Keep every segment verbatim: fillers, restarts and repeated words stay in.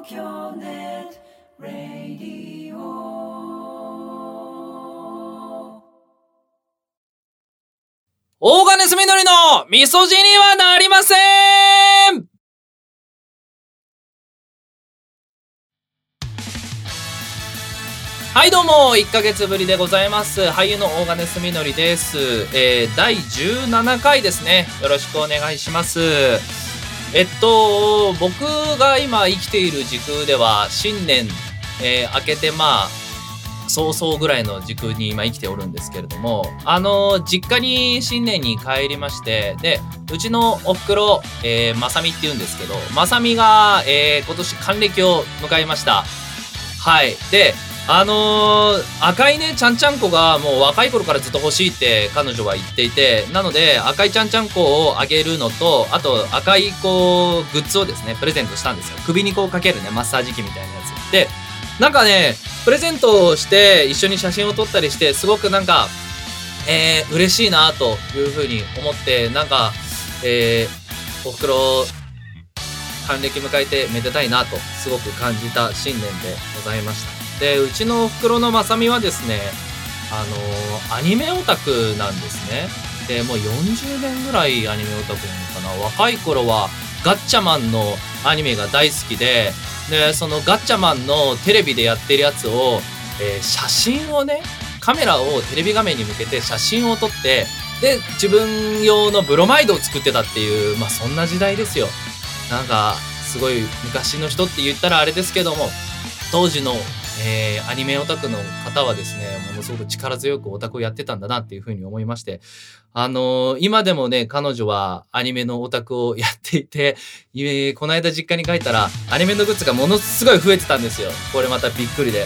東京ネットラディオ。 大金住のりのみそじにはなりません。はいどうも、いっかげつぶりでございます。俳優の大金住のりです。えー、だいじゅうななかいですね。よろしくお願いします。えっと僕が今生きている時空では新年、えー、明けてまあ早々ぐらいの時空に今生きておるんですけれども、あの実家に新年に帰りまして、でうちのおふくろ、えー、まさみって言うんですけど、まさみが、えー、今年還暦を迎えました。はい。であのー、赤いねちゃんちゃんこがもう若い頃からずっと欲しいって彼女は言っていて、なので赤いちゃんちゃんこをあげるのと、あと赤いこうグッズをですねプレゼントしたんですよ。首にこうかけるねマッサージ機みたいなやつで、なんかねプレゼントをして一緒に写真を撮ったりして、すごくなんかえー、嬉しいなというふうに思って、なんかえー、おふくろ還暦迎えてめでたいなとすごく感じた新年でございました。でうちのおふくろのまさみはですね、あのー、アニメオタクなんですね。でもうよんじゅうねんぐらいアニメオタクなのかな。若い頃はガッチャマンのアニメが大好きで、でそのガッチャマンのテレビでやってるやつを、えー、写真をね、カメラをテレビ画面に向けて写真を撮って、で自分用のブロマイドを作ってたっていう、まあそんな時代ですよ。なんかすごい昔の人って言ったらあれですけども、当時のえー、アニメオタクの方はですね、ものすごく力強くオタクをやってたんだなっていうふうに思いまして、あのー、今でもね彼女はアニメのオタクをやっていて、えー、この間実家に帰ったらアニメのグッズがものすごい増えてたんですよ。これまたびっくりで、うん、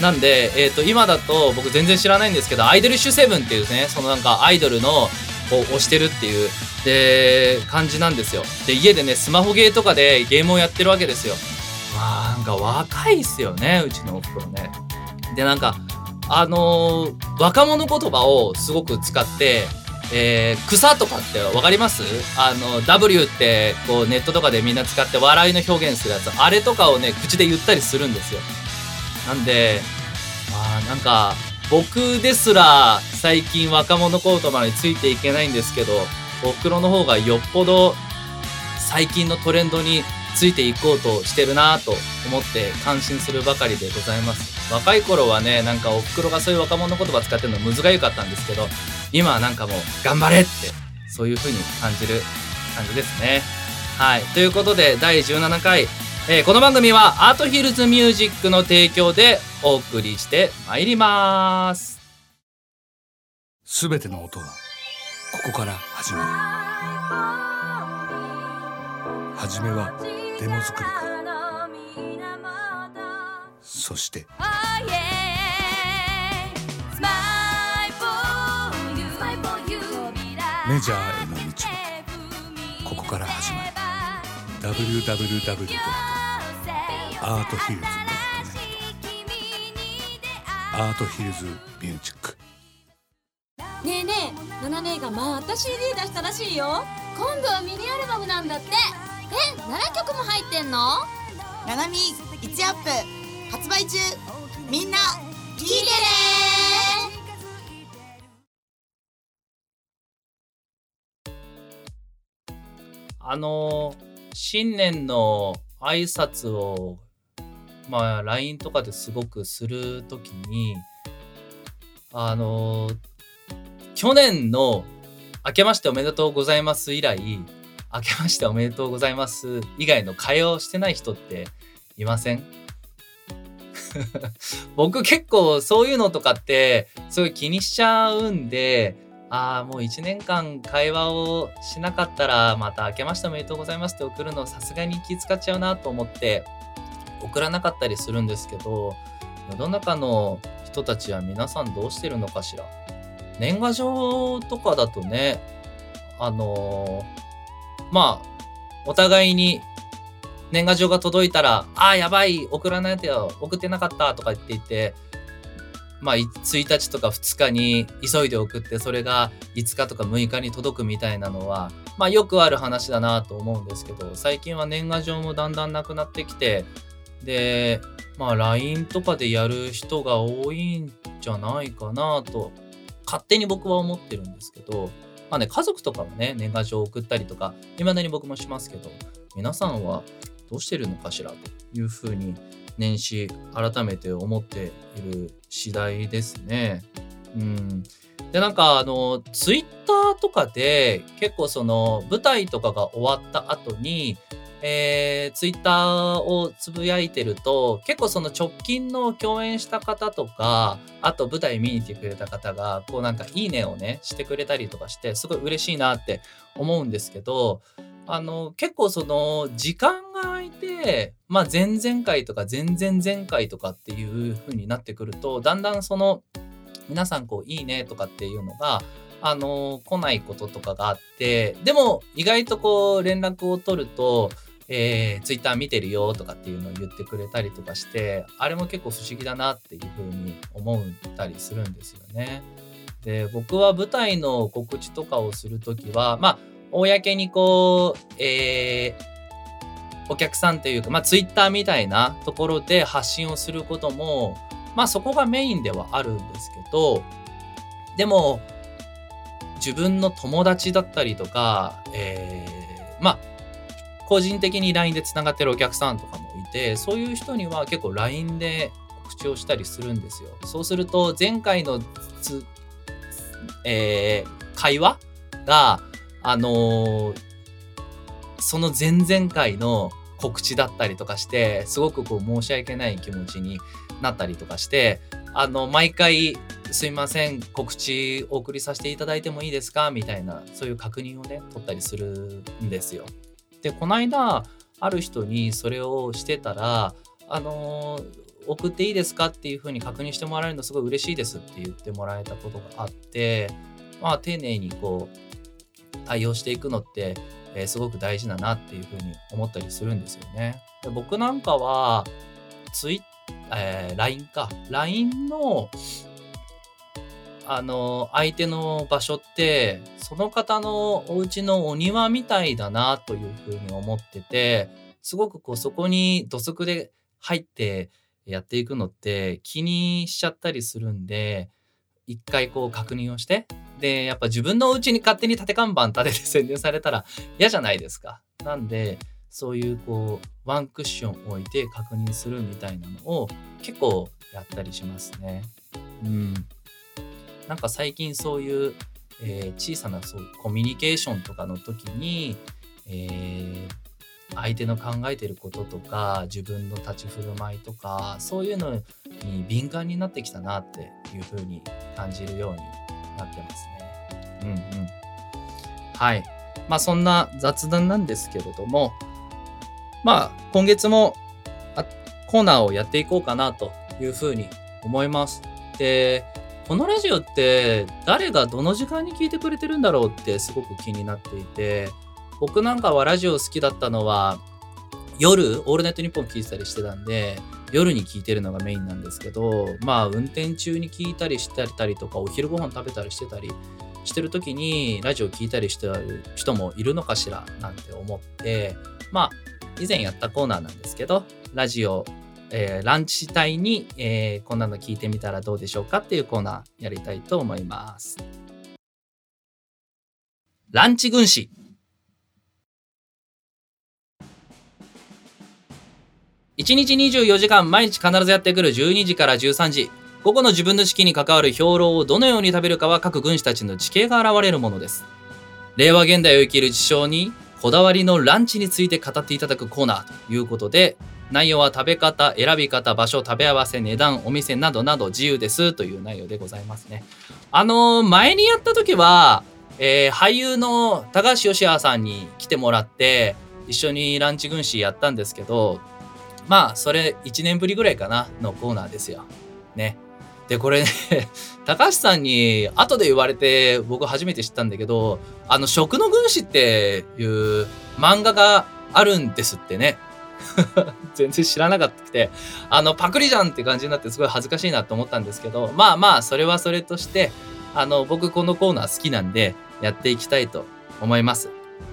なんで、えーと、今だと僕全然知らないんですけど、アイドリッシュセブンっていうね、そのなんかアイドルのを推してるっていうで感じなんですよ。で家でねスマホゲーとかでゲームをやってるわけですよ。まあなんか若いっすよね、うちのおふくろね。でなんかあのー、若者言葉をすごく使って、えー、草とかってわかります？あの W ってこうネットとかでみんな使って笑いの表現するやつ、あれとかをね口で言ったりするんですよ。なんでまあなんか僕ですら最近若者言葉についていけないんですけど、おふくろの方がよっぽど最近のトレンドについていこうとしてるなと思って感心するばかりでございます。若い頃はね、なんかおふくろがそういう若者言葉使ってるのむずがゆかったんですけど、今はなんかもう頑張れってそういう風に感じる感じですね。はい、ということでだいじゅうななかい、えー、この番組はアートヒルズミュージックの提供でお送りしてまいります。 すべての音はここから始まる。はじめはデモ作りから、そしてメジャーへの道はここから始まる。 ダブリューダブリューダブリュー ドットアートヒルズ ドットネット アートヒルズミュージック。 ねえねえ、ナナ姉がまた シーディー 出したらしいよ。今度はミニアルバムなんだって。え、ななきょくも入ってんの？ ナナミいちアップ発売中。みんな聞いてね。 あのー、新年の挨拶をまあ ライン とかですごくするときに、あのー、去年の明けましておめでとうございます以来、明けましておめでとうございます以外の会話をしてない人っていません？僕結構そういうのとかってすごい気にしちゃうんで、ああもういちねんかん会話をしなかったらまた明けましておめでとうございますって送るのさすがに気使っちゃうなと思って送らなかったりするんですけど、世の中の人たちは皆さんどうしてるのかしら。年賀状とかだとね、あのー、まあお互いに年賀状が届いたら、あーやばい送らないとよ、送ってなかったとか言っていて、まあついたちとかふつかに急いで送って、それがいつかとかむいかに届くみたいなのはまあよくある話だなと思うんですけど、最近は年賀状もだんだんなくなってきて、で、まあ ライン とかでやる人が多いんじゃないかなと、勝手に僕は思ってるんですけど、まあね、家族とかもね、年賀状を送ったりとか、未だに僕もしますけど、皆さんはどうしてるのかしらというふうに、年始改めて思っている次第ですね。うん。で、なんかあの、ツイッターとかで結構その舞台とかが終わった後に、えー、ツイッターをつぶやいてると、結構その直近の共演した方とか、あと舞台見に来てくれた方が、こうなんかいいねをね、してくれたりとかして、すごい嬉しいなって思うんですけど、あの、結構その時間が空いて、まあ前々回とか前々前回とかっていう風になってくると、だんだんその皆さんこういいねとかっていうのが、あの、来ないこととかがあって、でも意外とこう連絡を取ると、えー、ツイッター見てるよとかっていうのを言ってくれたりとかして、あれも結構不思議だなっていう風に思ったりするんですよね。で、僕は舞台の告知とかをするときは、まあ、公にこう、えー、お客さんというか、まあ、ツイッターみたいなところで発信をすることも、まあ、そこがメインではあるんですけど、でも、自分の友達だったりとか、えー、まあ、個人的に ライン でつながってるお客さんとかもいて、そういう人には結構 ライン で告知をしたりするんですよ。そうすると、前回のつ、えー、会話が、あのー、その前々回の告知だったりとかして、すごくこう申し訳ない気持ちになったりとかして、あの、毎回、すいません、告知お送りさせていただいてもいいですかみたいな、そういう確認をね、取ったりするんですよ。で、この間、ある人にそれをしてたら、あのー、送っていいですかっていうふうに確認してもらえるのすごい嬉しいですって言ってもらえたことがあって、まあ、丁寧にこう、対応していくのって、えー、すごく大事だなっていうふうに思ったりするんですよね。で、僕なんかは、ツイえー、ライン か。ライン の、あの、相手の場所って、その方のお家のお庭みたいだなというふうに思ってて、すごくこうそこに土足で入ってやっていくのって気にしちゃったりするんで、一回こう確認をして、で、やっぱ自分のお家に勝手に縦看板立てて宣伝されたら嫌じゃないですか。なんで、そういうこうワンクッション置いて確認するみたいなのを結構やったりしますね。うん。なんか最近そういう、えー、小さなそうコミュニケーションとかの時に、えー、相手の考えてることとか自分の立ち振る舞いとかそういうのに敏感になってきたなっていう風に感じるようになってますね。うんうん。はい。まあそんな雑談なんですけれども、まあ今月もコーナーをやっていこうかなという風に思います。で、このラジオって誰がどの時間に聞いてくれてるんだろうってすごく気になっていて、僕なんかはラジオ好きだったのは夜、オールナイトニッポン聞いてたりしてたんで、夜に聞いてるのがメインなんですけど、まあ運転中に聞いたりしてたりとか、お昼ご飯食べたりしてたりしてる時にラジオ聞いたりしてる人もいるのかしらなんて思って、まあ以前やったコーナーなんですけど、ラジオえー、ランチ帯に、えー、こんなの聞いてみたらどうでしょうかっていうコーナーやりたいと思います。ランチ軍師。いちにちにじゅうよじかん毎日必ずやってくるじゅうにじからじゅうさんじ。午後の自分の時期に関わる兵糧をどのように食べるかは各軍師たちの知恵が現れるものです。令和現代を生きる事象にこだわりのランチについて語っていただくコーナーということで、内容は食べ方、選び方、場所、食べ合わせ、値段、お店などなど自由ですという内容でございますね。あのー、前にやった時は、えー、俳優の高橋義也さんに来てもらって一緒にランチ軍師やったんですけど、まあそれいちねんぶりぐらいかなのコーナーですよね。でこれね高橋さんに後で言われて僕初めて知ったんだけど、あの食の軍師っていう漫画があるんですってね。全然知らなかったくて、あのパクリじゃんって感じになってすごい恥ずかしいなと思ったんですけど、まあまあそれはそれとして、あの僕このコーナー好きなんでやっていきたいと思います。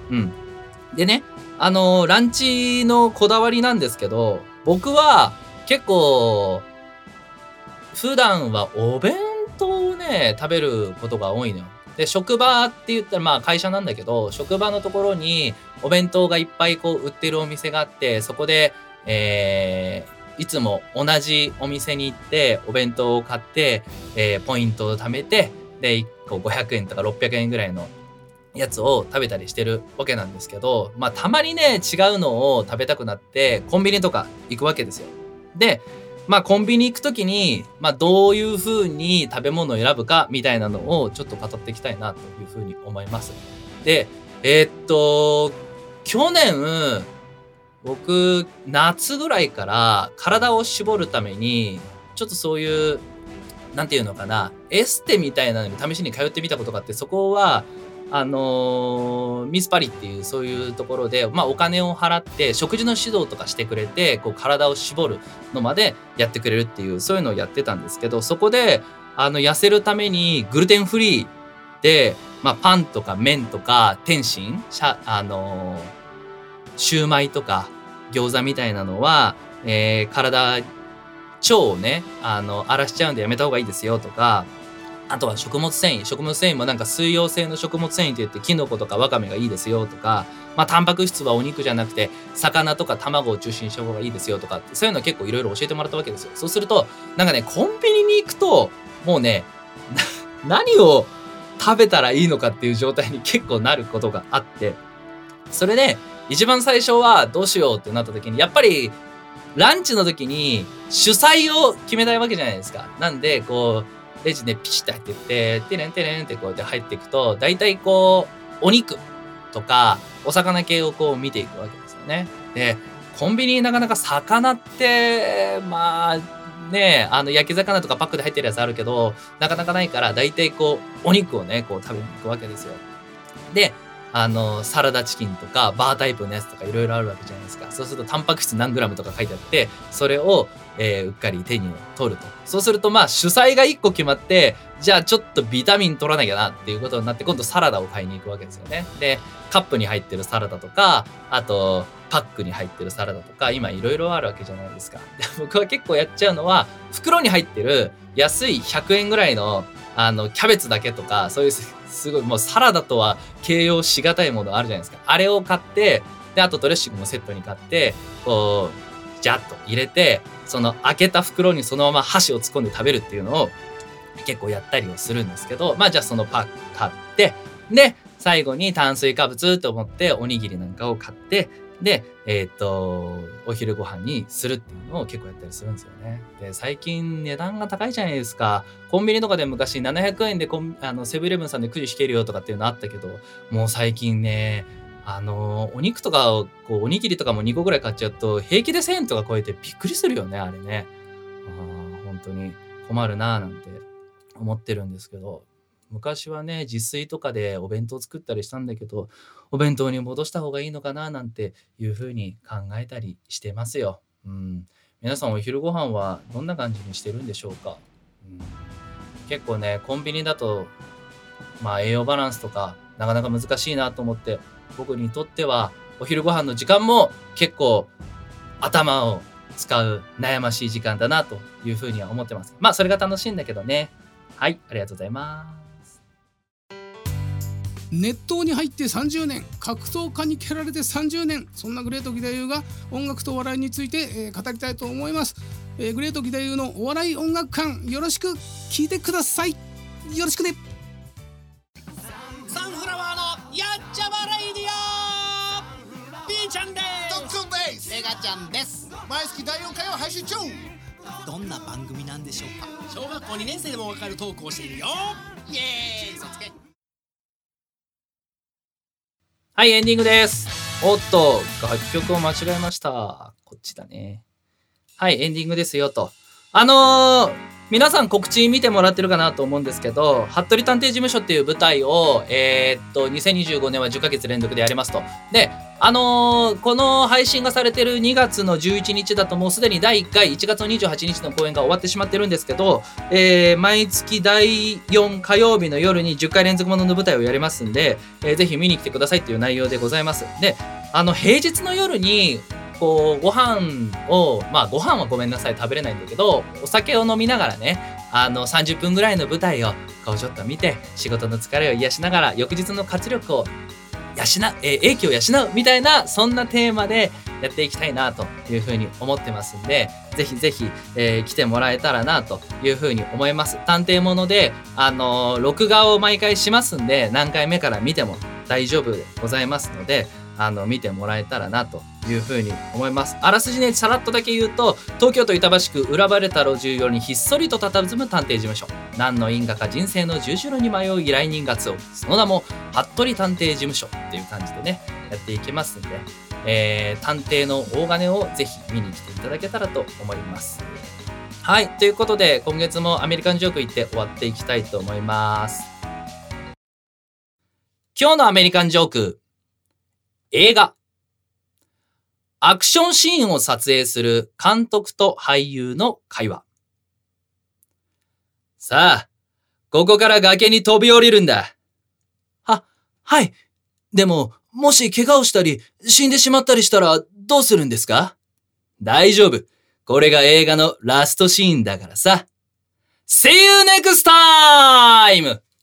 うん。でね、あのーランチのこだわりなんですけど、僕は結構普段はお弁当をね食べることが多いのよ。で、職場って言ったらまあ会社なんだけど、職場のところにお弁当がいっぱいこう売ってるお店があって、そこで、えーいつも同じお店に行ってお弁当を買って、えーポイントを貯めて、でいっこごひゃくえんとかろっぴゃくえんぐらいのやつを食べたりしてるわけなんですけど、まあたまにね違うのを食べたくなってコンビニとか行くわけですよ。で、まあコンビニ行くときに、まあどういう風に食べ物を選ぶかみたいなのをちょっと語っていきたいなという風に思います。で、えーっと、去年、僕、夏ぐらいから体を絞るために、ちょっとそういう、なんていうのかな、エステみたいなのに試しに通ってみたことがあって、そこは、あのーミスパリっていうそういうところで、まあお金を払って食事の指導とかしてくれて、こう体を絞るのまでやってくれるっていう、そういうのをやってたんですけど、そこで、あの、痩せるためにグルテンフリーで、まあパンとか麺とか天津、しゃあのーシューマイとか餃子みたいなのは、えー体、腸をね、あの、荒らしちゃうんでやめた方がいいですよとか、あとは食物繊維。食物繊維もなんか水溶性の食物繊維って言って、キノコとかワカメがいいですよとか、まあタンパク質はお肉じゃなくて魚とか卵を中心にした方がいいですよとかって、そういうの結構いろいろ教えてもらったわけですよ。そうするとなんかね、コンビニに行くともうね何を食べたらいいのかっていう状態に結構なることがあって、それで一番最初はどうしようってなった時に、やっぱりランチの時に主菜を決めたいわけじゃないですか。なんでこうレジでピシッと入ってって、テレンテレンってこうやって入っていくと、大体こう、お肉とか、お魚系をこう見ていくわけですよね。で、コンビニなかなか魚って、まあ、ね、あの、焼き魚とかパックで入ってるやつあるけど、なかなかないから、大体こう、お肉をね、こう食べに行くわけですよ。で、あの、サラダチキンとか、バータイプのやつとかいろいろあるわけじゃないですか。そうすると、タンパク質何グラムとか書いてあって、それを、えーうっかり手に取ると。そうすると、まあ、主菜がいっこ決まって、じゃあちょっとビタミン取らなきゃなっていうことになって、今度サラダを買いに行くわけですよね。で、カップに入ってるサラダとか、あと、パックに入ってるサラダとか、今いろいろあるわけじゃないですか。で、僕は結構やっちゃうのは、袋に入ってる安いひゃくえんぐらいの、あの、キャベツだけとか、そういうす、すごい、もうサラダとは形容しがたいものあるじゃないですか。あれを買って、で、あとドレッシングもセットに買って、こう、ジャッと入れて、その開けた袋にそのまま箸を突っ込んで食べるっていうのを結構やったりをするんですけど、まあじゃあそのパック買って、で、最後に炭水化物と思っておにぎりなんかを買って、で、えっと、お昼ご飯にするっていうのを結構やったりするんですよね。で、最近値段が高いじゃないですか。コンビニとかで昔ななひゃくえんでコンあのセブンイレブンさんでくじ引けるよとかっていうのあったけど、もう最近ね、あのお肉とかをこうおにぎりとかもにこぐらい買っちゃうと平気でせんえんとか超えてびっくりするよね、あれね。あー本当に困るなーなんて思ってるんですけど、昔はね自炊とかでお弁当作ったりしたんだけど、お弁当に戻した方がいいのかななんていうふうに考えたりしてますよ。うん、皆さんお昼ご飯はどんな感じにしてるんでしょうか。うん、結構ねコンビニだとまあ栄養バランスとかなかなか難しいなと思って、僕にとってはお昼ご飯の時間も結構頭を使う悩ましい時間だなというふうには思ってます。まあそれが楽しいんだけどね。はい、ありがとうございます。 熱湯に入ってさんじゅうねん、格闘家に蹴られてさんじゅうねん、そんなグレート義太夫が音楽と笑いについて、えー、語りたいと思います。えー、グレート義太夫のお笑い音楽館、よろしく聞いてください。よろしくね。 サンフラワーのやっちゃまレイディオ、 B ちゃんです。 ドックンです。 メガちゃんです。 毎月だいよんかいを配信中。 どんな番組なんでしょうか。小学校にねん生でもわかるトークをしているよ。イエーイ、嘘つけ。 はい、エンディングです。おっと、楽曲を間違えました。こっちだね。はい、エンディングですよと。あのー、 皆さん告知見てもらってるかなと思うんですけど、服部探偵事務所っていう舞台を、えー、っと、にせんにじゅうごねんはじゅっかげつ連続でやりますと。で、あのー、この配信がされてるにがつのじゅういちにちだともうすでにだいいっかいいちがつのにじゅうはちにちの公演が終わってしまってるんですけど、えー、毎月だいよんかようびの夜にじゅっかい連続ものの舞台をやりますんで、えー、ぜひ見に来てくださいっていう内容でございます。で、あの、平日の夜に、こうご飯をまあご飯はごめんなさい食べれないんだけど、お酒を飲みながらね、あのさんじゅっぷんぐらいの舞台をこうちょっと見て、仕事の疲れを癒しながら翌日の活力を養う、えー、英気を養うみたいな、そんなテーマでやっていきたいなというふうに思ってますんで、ぜひぜひ、えー、来てもらえたらなというふうに思います。探偵もので、あのー、録画を毎回しますんで、何回目から見ても大丈夫でございますので、あの見てもらえたらなというふうに思います。あらすじね、さらっとだけ言うと、東京都板橋区裏バレた路地裏にひっそりと佇む探偵事務所。何の因果か人生の十字路に迷う依頼人が集う、その名も服部探偵事務所っていう感じでね、やっていきますんで、えー、探偵の大金をぜひ見に来ていただけたらと思います。はい、ということで今月もアメリカンジョーク言って終わっていきたいと思います。今日のアメリカンジョーク、映画。アクションシーンを撮影する監督と俳優の会話。さあ、ここから崖に飛び降りるんだ。は、はい。でも、もし怪我をしたり、死んでしまったりしたらどうするんですか？大丈夫。これが映画のラストシーンだからさ。See you next time!